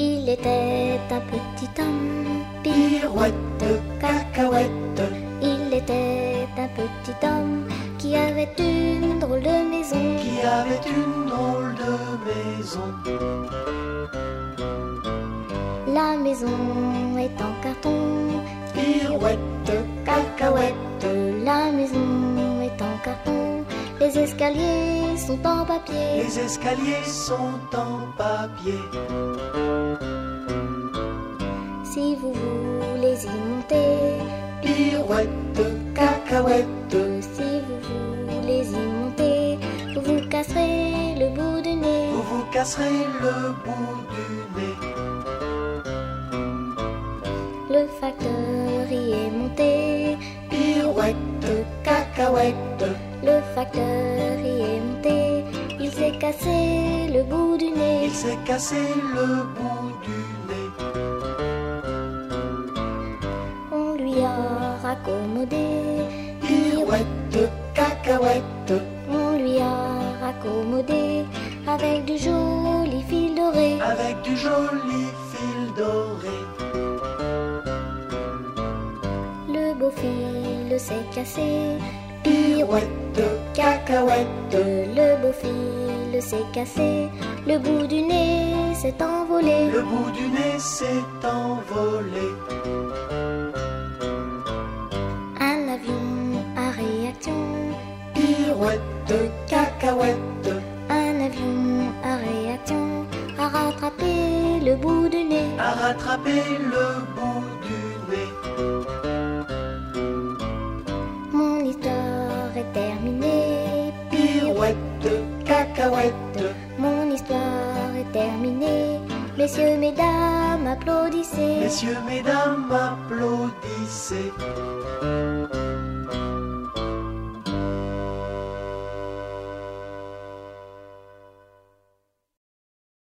Il était un petit homme, Pirouette, cacahuète. Il était un petit homme qui avait une drôle de maison. Qui avait une drôle de maison. La maison est en carton. Pirouette, cacahuète. La maison est en carton. Les escaliers sont en papier. Les escaliers sont en papier. Si vous voulez y monter, Pirouette, cacahuète. si vous voulez y monter, vous vous casserez le bout du nez. Vous vous casserez le bout du nez. Le facteur y est monté. Pirouette, cacahuète. Le facteur y est monté. Il s'est cassé le bout du nez. Il s'est cassé le bout du nez. On lui a raccommodé. Pirouette, cacahuète. On lui a raccommodé avec du joli fil doré. Avec du joli fil doré. Le beau fil s'est cassé. Pirouette, cacahuète. Le beau fil s'est cassé. Le bout du nez s'est envolé. Le bout du nez s'est envolé. Un avion à réaction. Pirouette, cacahuète. Un avion à réaction a rattrapé le bout du nez. A rattrapé le bout du nez. Mon histoire est terminée. Pirouette, cacahuète. Mon histoire est terminée. Messieurs, mesdames, applaudissez. Messieurs, mesdames, applaudissez.